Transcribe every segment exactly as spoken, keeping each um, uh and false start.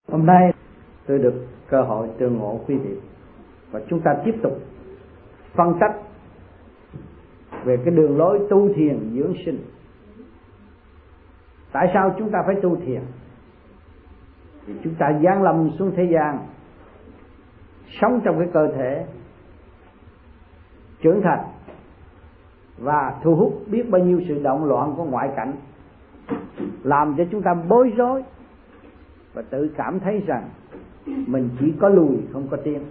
Hôm nay tôi được cơ hội tương ngộ quý vị và chúng ta tiếp tục phân tích về cái đường lối tu thiền dưỡng sinh. Tại sao chúng ta phải tu thiền? Vì chúng ta giáng lâm xuống thế gian, sống trong cái cơ thể trưởng thành và thu hút biết bao nhiêu sự động loạn của ngoại cảnh, làm cho chúng ta bối rối và tự cảm thấy rằng mình chỉ có lùi không có tiến.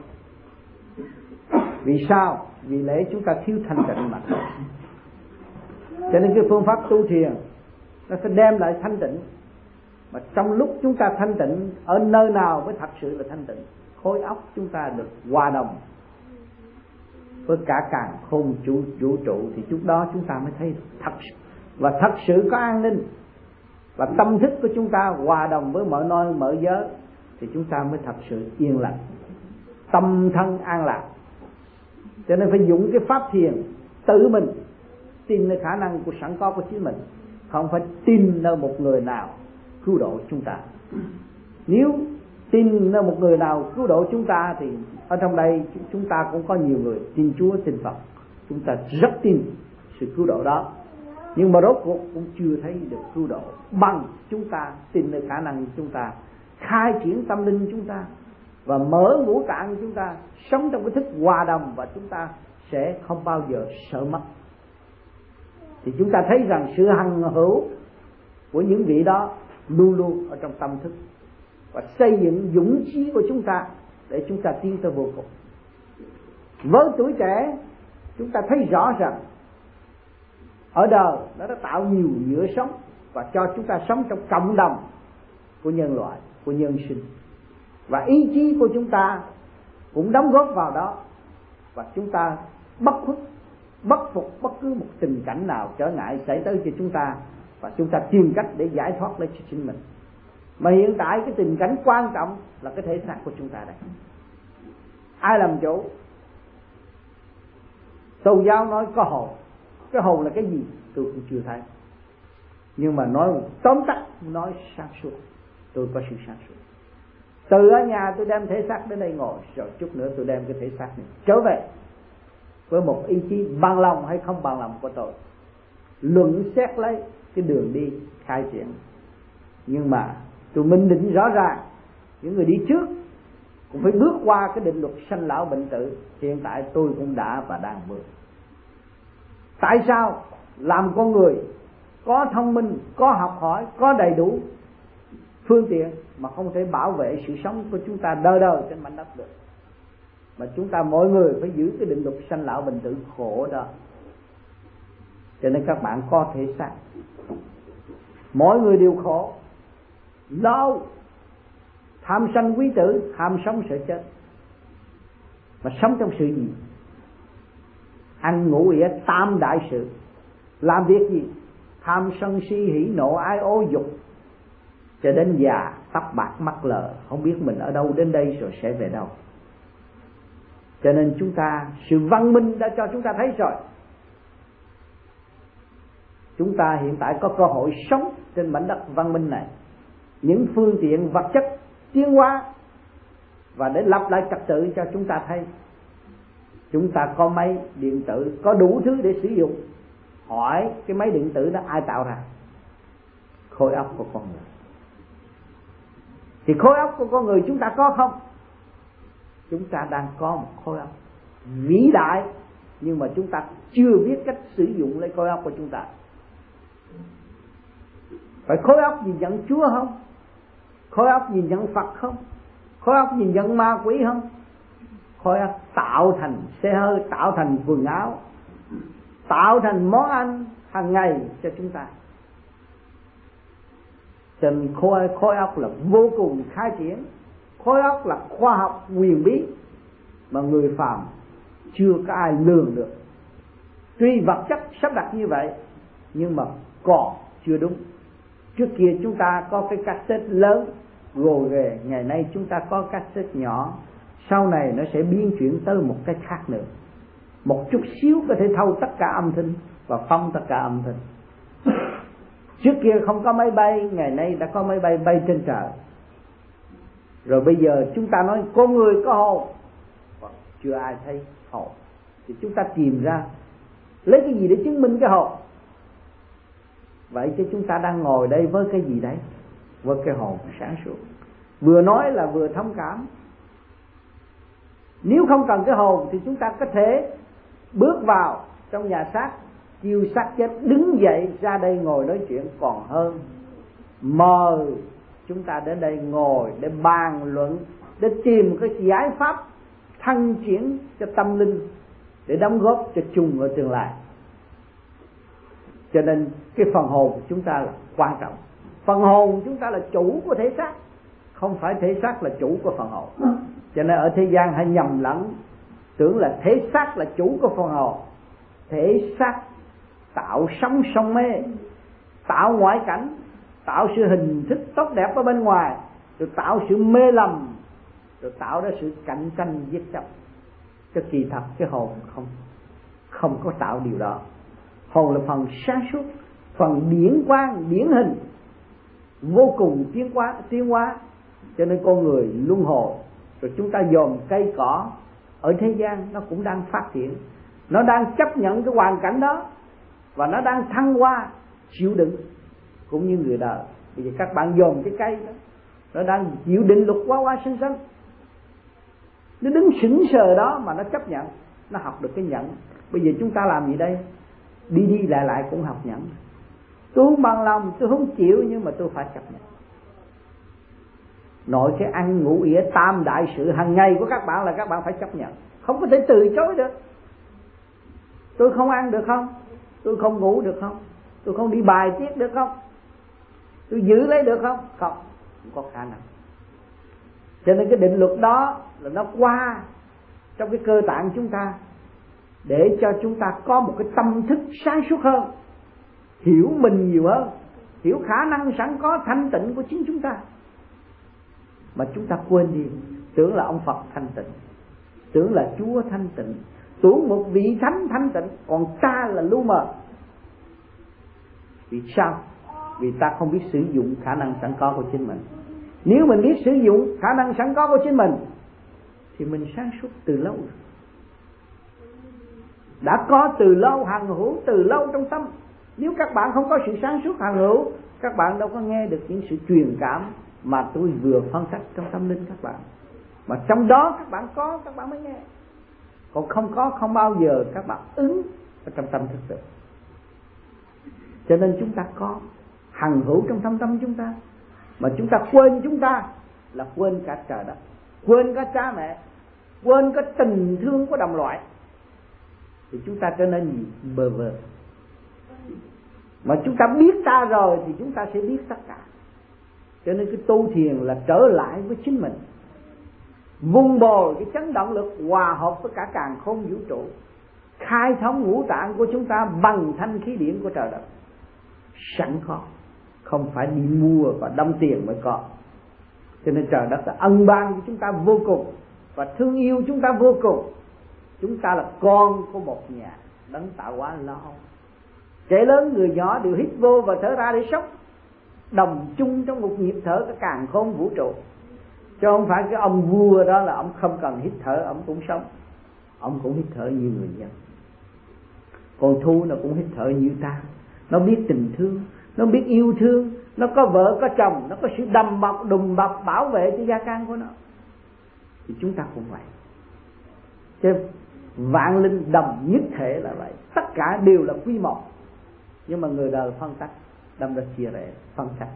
Vì sao? Vì lẽ chúng ta thiếu thanh tịnh mà. Cho nên cái phương pháp tu thiền nó sẽ đem lại thanh tịnh. Mà trong lúc chúng ta thanh tịnh, ở nơi nào mới thật sự là thanh tịnh? Khối óc chúng ta được hòa đồng với cả càn khôn vũ, vũ trụ, thì lúc đó chúng ta mới thấy thật sự, và thật sự có an ninh. Và tâm thức của chúng ta hòa đồng với mọi nơi mọi giới, thì chúng ta mới thật sự yên lặng, tâm thân an lạc. Cho nên phải dùng cái pháp thiền tự mình tin nơi khả năng của sẵn có của chính mình, không phải tin nơi một người nào cứu độ chúng ta. Nếu tin nơi một người nào cứu độ chúng ta thì ở trong đây chúng ta cũng có nhiều người tin Chúa tin Phật, chúng ta rất tin sự cứu độ đó, nhưng mà rốt cuộc cũng chưa thấy được cứu độ bằng chúng ta tin nơi khả năng của chúng ta, khai triển tâm linh chúng ta và mở ngũ tạng của chúng ta, sống trong cái thức hòa đồng, và chúng ta sẽ không bao giờ sợ mất. Thì chúng ta thấy rằng sự hằng hữu của những vị đó luôn luôn ở trong tâm thức, và xây dựng dũng chí của chúng ta để chúng ta tiến tới vô cùng. Với tuổi trẻ, chúng ta thấy rõ rằng ở đời nó đã tạo nhiều nhựa sống và cho chúng ta sống trong cộng đồng của nhân loại, của nhân sinh, và ý chí của chúng ta cũng đóng góp vào đó, và chúng ta bất khuất, bất phục bất cứ một tình cảnh nào trở ngại xảy tới cho chúng ta, và chúng ta tìm cách để giải thoát lấy cho chính mình. Mà hiện tại cái tình cảnh quan trọng là cái thể xác của chúng ta đây. Ai làm chủ? Tôn giáo nói có hồn. Cái hồn là cái gì? Tôi cũng chưa thấy. Nhưng mà nói tóm tắt, nói sáng suốt. Tôi có sự sáng suốt. Từ ở nhà tôi đem thể xác đến đây ngồi, rồi chút nữa tôi đem cái thể xác này trở về với một ý chí bằng lòng hay không bằng lòng của tôi, luận xét lấy cái đường đi khai triển. Nhưng mà tôi minh định rõ ràng những người đi trước cũng phải bước qua cái định luật sanh lão bệnh tử. Hiện tại tôi cũng đã và đang bước. Tại sao? Làm con người có thông minh, có học hỏi, có đầy đủ phương tiện mà không thể bảo vệ sự sống của chúng ta đời đời trên mảnh đất được, mà chúng ta mỗi người phải giữ cái định luật sanh lão bệnh tử khổ đó. Cho nên các bạn có thể xác, mỗi người đều khổ, lo tham sân quý tử, ham sống sợ chết. Mà sống trong sự gì? Ăn ngủ ỉa tam đại sự. Làm việc gì? Tham sân si hỉ nộ ái ố dục, cho đến già tóc bạc mắt lờ, không biết mình ở đâu đến đây rồi sẽ về đâu. Cho nên chúng ta, sự văn minh đã cho chúng ta thấy rồi. Chúng ta hiện tại có cơ hội sống trên mảnh đất văn minh này, những phương tiện vật chất tiến hóa, và để lập lại trật tự cho chúng ta thấy. Chúng ta có máy điện tử, có đủ thứ để sử dụng. Hỏi cái máy điện tử đó ai tạo ra? Khối óc của con người. Thì khối óc của con người chúng ta có không? Chúng ta đang có một khối óc vĩ đại, nhưng mà chúng ta chưa biết cách sử dụng lấy khối óc của chúng ta. Phải khối óc nhìn nhận Chúa không? Khối óc nhìn nhận Phật không? Khối óc nhìn nhận ma quỷ không? Khối óc tạo thành xe hơi, tạo thành quần áo, tạo thành món ăn hàng ngày cho chúng ta. Trên khối, khối óc là vô cùng khai triển. Khối óc là khoa học huyền bí mà người phàm chưa có ai lường được. Tuy vật chất sắp đặt như vậy, nhưng mà còn chưa đúng. Trước kia chúng ta có cái cassette lớn gồ ghề, ngày nay chúng ta có cassette nhỏ. Sau này nó sẽ biến chuyển tới một cái khác nữa. Một chút xíu có thể thâu tất cả âm thanh và phong tất cả âm thanh. Trước kia không có máy bay, ngày nay đã có máy bay bay trên trời. Rồi bây giờ chúng ta nói con người có hồn, chưa ai thấy hồn, thì chúng ta tìm ra lấy cái gì để chứng minh cái hồn? Vậy chứ chúng ta đang ngồi đây với cái gì đấy? Với cái hồn sáng suốt. Vừa nói là vừa thông cảm. Nếu không cần cái hồn thì chúng ta có thể bước vào trong nhà xác, chiêu xác chết đứng dậy ra đây ngồi nói chuyện còn hơn. Mời chúng ta đến đây ngồi để bàn luận, để tìm cái giải pháp thăng triển cho tâm linh, để đóng góp cho chung ở tương lai. Cho nên cái phần hồn của chúng ta là quan trọng. Phần hồn chúng ta là chủ của thể xác, không phải thể xác là chủ của phần hồn. Cho nên ở thế gian hay nhầm lẫn, tưởng là thể xác là chủ của phần hồn. Thể xác tạo sống sông mê, tạo ngoại cảnh, tạo sự hình thức tốt đẹp ở bên ngoài, rồi tạo sự mê lầm, rồi tạo ra sự cạnh tranh giết chóc. Cái kỳ thật cái hồn không không có tạo điều đó. Hồn là phần sáng suốt, phần điển quang, điển hình, vô cùng tiến hóa, tiến hóa. Cho nên con người luân hồi. Rồi chúng ta dòm cây cỏ ở thế gian nó cũng đang phát triển, nó đang chấp nhận cái hoàn cảnh đó, và nó đang thăng hoa, chịu đựng. Cũng như người đời, bây giờ các bạn dòm cái cây đó, nó đang chịu định luật quá quá sinh sinh. Nó đứng sững sờ đó mà nó chấp nhận, nó học được cái nhẫn. Bây giờ chúng ta làm gì đây? Đi đi lại lại cũng học nhẫn. Tôi không bằng lòng, tôi không chịu, nhưng mà tôi phải chấp nhận. Nội cái ăn ngủ ỉa tam đại sự hàng ngày của các bạn là các bạn phải chấp nhận, không có thể từ chối được. Tôi không ăn được không? Tôi không ngủ được không? Tôi không đi bài tiết được không? Tôi giữ lấy được không? Không, không có khả năng. Cho nên cái định luật đó là nó qua trong cái cơ tạng chúng ta, để cho chúng ta có một cái tâm thức sáng suốt hơn, hiểu mình nhiều hơn, hiểu khả năng sẵn có thanh tịnh của chính chúng ta. Mà chúng ta quên đi, tưởng là ông Phật thanh tịnh, tưởng là Chúa thanh tịnh, tưởng một vị thánh thanh tịnh, còn ta là lu mờ. Vì sao? Vì ta không biết sử dụng khả năng sẵn có của chính mình. Nếu mình biết sử dụng khả năng sẵn có của chính mình thì mình sáng suốt từ lâu, đã có từ lâu, hằng hữu từ lâu trong tâm. Nếu các bạn không có sự sáng suốt hằng hữu, các bạn đâu có nghe được những sự truyền cảm mà tôi vừa phân tích trong tâm linh các bạn. Mà trong đó các bạn có, các bạn mới nghe. Còn không có, không bao giờ các bạn ứng ở trong tâm thực sự. Cho nên chúng ta có hằng hữu trong tâm tâm chúng ta. Mà chúng ta quên chúng ta là quên cả trời đất, quên cả cha mẹ, quên cả tình thương của đồng loại, thì chúng ta trở nên gì? Bơ vơ. Mà chúng ta biết ta rồi thì chúng ta sẽ biết tất cả. Cho nên cái tu thiền là trở lại với chính mình, vun bồi cái chấn động lực hòa hợp với cả càn khôn vũ trụ, khai thông ngũ tạng của chúng ta bằng thanh khí điển của trời đất sẵn có, không phải đi mua và đâm tiền mới có. Cho nên trời đất đã ân ban cho chúng ta vô cùng và thương yêu chúng ta vô cùng. Chúng ta là con của một nhà đấng tạo hóa lo. Trẻ lớn người nhỏ đều hít vô và thở ra để sống, đồng chung trong một nhịp thở cái càn khôn vũ trụ. Chứ không phải cái ông vua đó là ông không cần hít thở, ông cũng sống, ông cũng hít thở như người dân. Con Thu nó cũng hít thở như ta, nó biết tình thương, nó biết yêu thương, nó có vợ có chồng, nó có sự đầm bọc đùm bọc bảo vệ cho gia can của nó. Thì chúng ta cũng vậy. Chứ vạn linh đồng nhất thể là vậy, tất cả đều là quy một. Nhưng mà người đời phân tách, đâm ra chia rẽ, phân tách.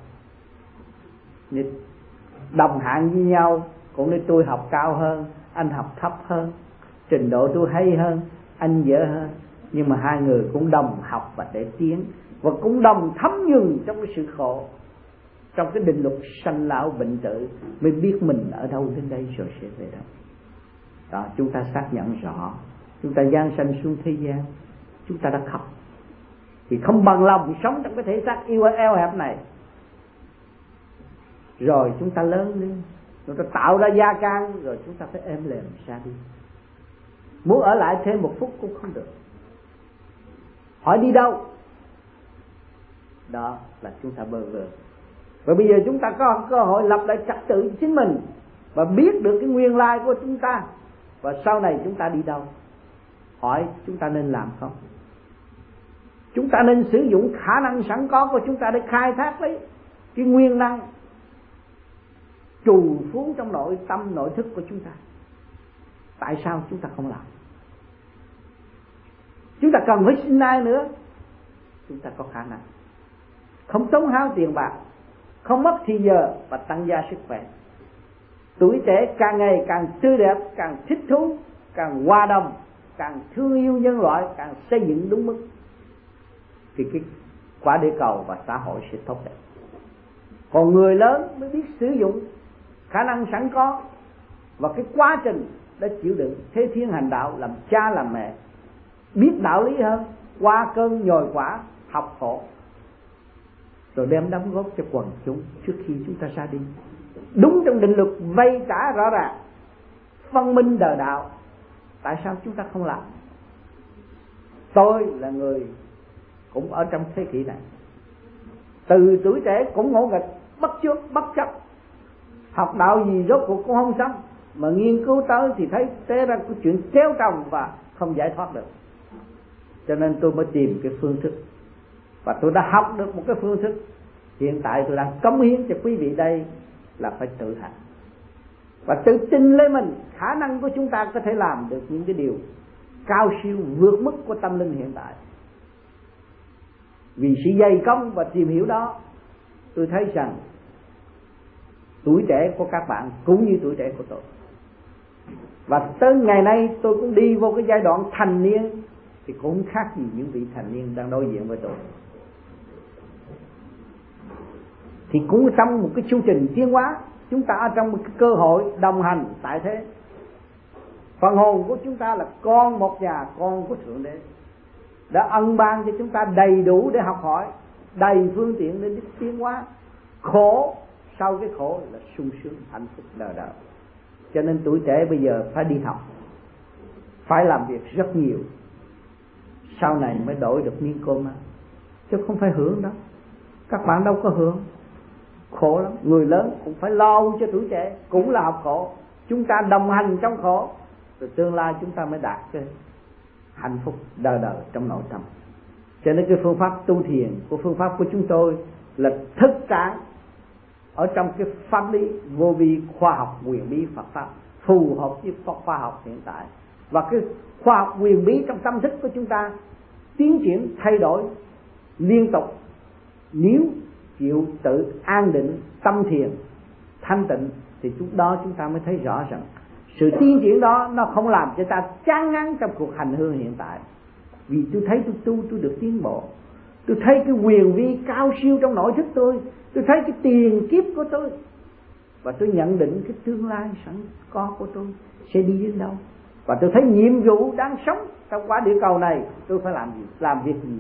Đồng hạng với nhau, cũng như tôi học cao hơn, anh học thấp hơn, trình độ tôi hay hơn, anh dở hơn. Nhưng mà hai người cũng đồng học và để tiến, và cũng đồng thấm nhuần trong cái sự khổ, trong cái định luật sanh lão bệnh tử, mới biết mình ở đâu đến đây rồi sẽ về đâu. Đó, chúng ta xác nhận rõ. Chúng ta giáng sanh xuống thế gian, chúng ta đã khóc vì không bằng lòng sống trong cái thể xác yêu eo hẹp này. Rồi chúng ta lớn lên, chúng ta tạo ra gia can, rồi chúng ta phải êm lềm ra đi. Muốn ở lại thêm một phút cũng không được. Hỏi đi đâu? Đó là chúng ta bơ vơ. Và bây giờ chúng ta có cơ hội lập lại trật tự chính mình, và biết được cái nguyên lai của chúng ta, và sau này chúng ta đi đâu. Hỏi chúng ta nên làm không? Chúng ta nên sử dụng khả năng sẵn có của chúng ta để khai thác lấy cái nguyên năng trù phú trong nội tâm nội thức của chúng ta. Tại sao chúng ta không làm? Chúng ta cần phải sinh ai nữa? Chúng ta có khả năng, không tốn hao tiền bạc, không mất thì giờ và tăng gia sức khỏe. Tuổi trẻ càng ngày càng tươi đẹp, càng thích thú, càng hòa đồng, càng thương yêu nhân loại, càng xây dựng đúng mức, thì cái quả địa cầu và xã hội sẽ tốt đẹp. Còn người lớn mới biết sử dụng khả năng sẵn có và cái quá trình đã chịu đựng thế thiên hành đạo, làm cha làm mẹ, biết đạo lý hơn, qua cơn nhồi quả, học khổ, rồi đem đóng góp cho quần chúng trước khi chúng ta ra đi, đúng trong định luật vay trả rõ ràng, phân minh đời đạo. Tại sao chúng ta không làm? Tôi là người cũng ở trong thế kỷ này, từ tuổi trẻ cũng ngỗ nghịch, bất chấp bất chấp, học đạo gì rốt cuộc cũng không xong, mà nghiên cứu tới thì thấy té ra cái chuyện kéo trồng và không giải thoát được. Cho nên tôi mới tìm cái phương thức, và tôi đã học được một cái phương thức. Hiện tại tôi đang cống hiến cho quý vị đây là phải tự hành và tự tin lấy mình. Khả năng của chúng ta có thể làm được những cái điều cao siêu vượt mức của tâm linh hiện tại. Vì sự dày công và tìm hiểu đó, tôi thấy rằng tuổi trẻ của các bạn cũng như tuổi trẻ của tôi, và tới ngày nay tôi cũng đi vô cái giai đoạn thành niên, thì cũng khác gì những vị thành niên đang đối diện với tôi. Thì cũng trong một cái chương trình tiến hóa, chúng ta ở trong một cái cơ hội đồng hành tại thế. Phần hồn của chúng ta là con một nhà, con của Thượng Đế, đã ân ban cho chúng ta đầy đủ để học hỏi, đầy phương tiện để tiến hóa. Khổ, sau cái khổ là sung sướng hạnh phúc đời đời. Cho nên tuổi trẻ bây giờ phải đi học, phải làm việc rất nhiều, sau này mới đổi được miếng cơm ăn, chứ không phải hưởng đâu. Các bạn đâu có hưởng, khổ lắm. Người lớn cũng phải lo cho tuổi trẻ, cũng là học khổ. Chúng ta đồng hành trong khổ, rồi tương lai chúng ta mới đạt cái hạnh phúc đời đời trong nội tâm. Cho nên cái phương pháp tu thiền của phương pháp của chúng tôi là thức tráng ở trong cái pháp lý vô vi khoa học quyền bí Phật pháp, phù hợp với khoa học hiện tại. Và cái khoa học quyền bí trong tâm thức của chúng ta tiến triển thay đổi liên tục. Nếu chịu tự an định tâm thiền thanh tịnh thì chúng đó chúng ta mới thấy rõ rằng sự tiến triển đó nó không làm cho ta chán ngán trong cuộc hành hương hiện tại. Vì tôi thấy tôi tu tôi được tiến bộ, tôi thấy cái quyền vi cao siêu trong nội thức tôi, tôi thấy cái tiền kiếp của tôi, và tôi nhận định cái tương lai sẵn có của tôi sẽ đi đến đâu. Và tôi thấy nhiệm vụ đang sống trong quả địa cầu này tôi phải làm gì, làm việc gì,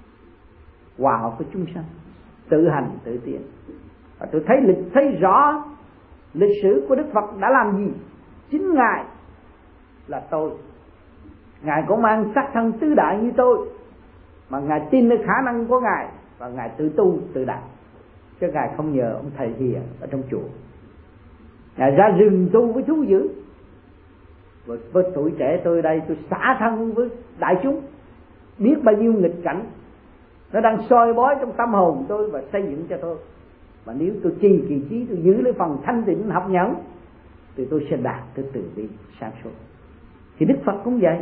hòa hợp với chúng sanh, tự hành tự tiến. Và tôi thấy lịch thấy rõ lịch sử của Đức Phật đã làm gì. Chính Ngài là tôi, Ngài cũng mang sắc thân tứ đại như tôi, mà Ngài tin nơi khả năng của Ngài và Ngài tự tu tự đạt, chứ Ngài không nhờ ông thầy hiền ở trong chùa. Ngài ra rừng tu với thú dữ. Với, với tuổi trẻ tôi đây, tôi xả thân với đại chúng, biết bao nhiêu nghịch cảnh nó đang soi bói trong tâm hồn tôi và xây dựng cho tôi. Mà nếu tôi trì kỳ trí, tôi giữ lấy phần thanh tịnh học nhẫn, thì tôi sẽ đạt tới từ bi sáng suốt. Thì Đức Phật cũng vậy.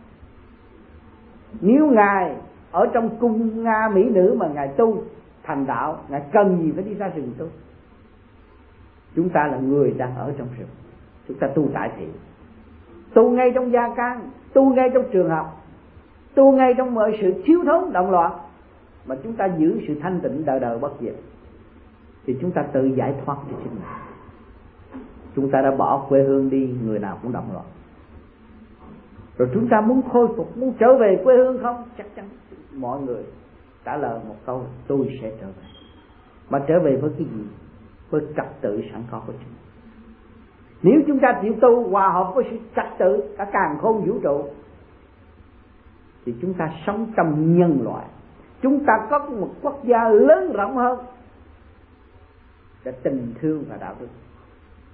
Nếu Ngài ở trong cung Nga mỹ nữ mà Ngài tu thành đạo, Ngài cần gì phải đi ra rừng tu? Chúng ta là người đang ở trong rừng, chúng ta tu tại thị, tu ngay trong gia can, tu ngay trong trường học, tu ngay trong mọi sự thiếu thốn động loạn, mà chúng ta giữ sự thanh tịnh đời đời bất diệt, thì chúng ta tự giải thoát cho chính mình. Chúng ta đã bỏ quê hương đi, người nào cũng động loạn. Rồi chúng ta muốn khôi phục, muốn trở về quê hương không? Chắc chắn mọi người trả lời một câu: tôi sẽ trở về. Mà trở về với cái gì? Với trật tự sẵn có của chúng. Nếu chúng ta chịu tu hòa hợp với sự trật tự cả càn khôn vũ trụ, thì chúng ta sống trong nhân loại. Chúng ta có một quốc gia lớn rộng hơn về tình thương và đạo đức.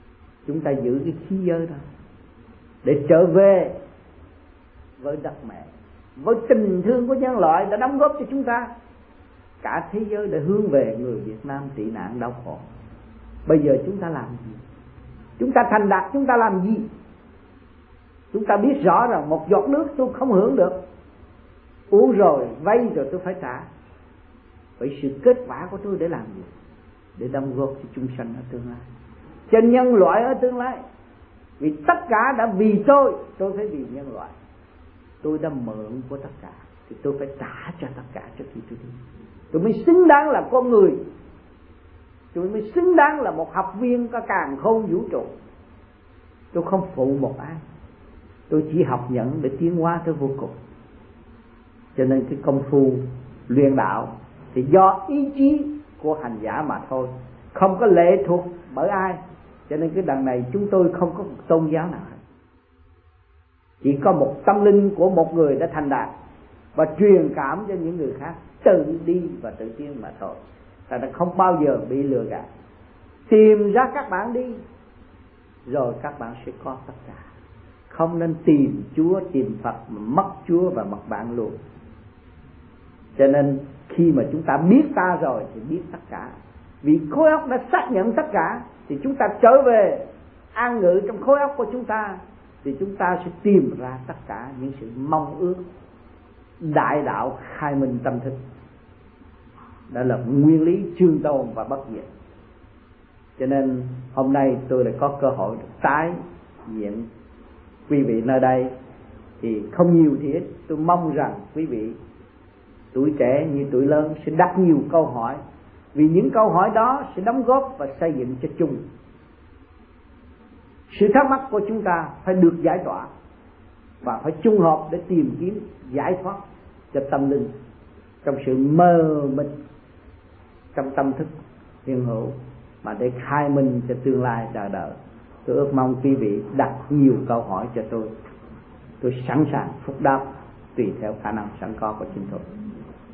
chúng ta giữ cái khí giới đó để trở về với đất mẹ, với tình thương của nhân loại đã đóng góp cho chúng ta. Cả thế giới đã hướng về người Việt Nam tị nạn đau khổ. Bây giờ chúng ta làm gì? Chúng ta thành đạt, chúng ta làm gì? Chúng ta biết rõ rằng một giọt nước tôi không hưởng được, uống rồi, vay rồi tôi phải trả. Vậy sự kết quả của tôi để làm gì? Để đóng góp cho chúng sanh ở tương lai, cho nhân loại ở tương lai. Vì tất cả đã vì tôi, tôi phải vì nhân loại. Tôi đã mượn của tất cả thì tôi phải trả cho tất cả trước khi tôi đi. Tôi mới xứng đáng là con người, tôi mới xứng đáng là một học viên có càn khôn vũ trụ. Tôi không phụ một ai, tôi chỉ học nhận để tiến hóa tới vô cùng. Cho nên cái công phu luyện đạo thì do ý chí của hành giả mà thôi, không có lệ thuộc bởi ai. Cho nên cái đằng này chúng tôi không có một tôn giáo nào hết, chỉ có một tâm linh của một người đã thành đạt và truyền cảm cho những người khác tự đi và tự tiến mà thôi. Ta đã không bao giờ bị lừa gạt. Tìm ra các bạn đi, rồi các bạn sẽ có tất cả. Không nên tìm Chúa, tìm Phật mà mất Chúa và mất bạn luôn. Cho nên khi mà chúng ta biết ta rồi thì biết tất cả. Vì khối óc đã xác nhận tất cả thì chúng ta trở về an ngự trong khối óc của chúng ta, thì chúng ta sẽ tìm ra tất cả những sự mong ước đại đạo khai minh tâm thức. Đó là nguyên lý trường tồn và bất diệt. Cho nên hôm nay tôi lại có cơ hội được tái diện quý vị nơi đây, thì không nhiều thì ít. Tôi mong rằng quý vị tuổi trẻ như tuổi lớn sẽ đặt nhiều câu hỏi, vì những câu hỏi đó sẽ đóng góp và xây dựng cho chung. Sự thắc mắc của chúng ta phải được giải tỏa và phải chung hợp để tìm kiếm giải thoát cho tâm linh trong sự mơ mịt trong tâm thức hiện hữu, mà để khai minh cho tương lai đời đời. Tôi ước mong quý vị đặt nhiều câu hỏi cho tôi, tôi sẵn sàng phúc đáp tùy theo khả năng sẵn có của chính tôi.